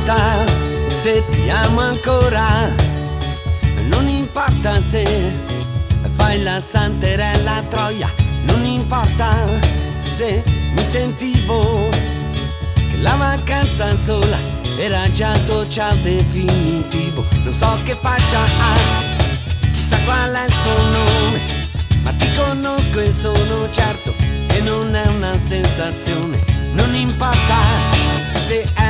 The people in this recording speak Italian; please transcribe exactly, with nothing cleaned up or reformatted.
importa se ti amo ancora, non importa se fai la santerella a Troia, non importa se mi sentivo che la vacanza sola era già doccia al definitivo. Non so che faccia ha, chissà qual è il suo nome, ma ti conosco e sono certo che non è una sensazione. Non importa se è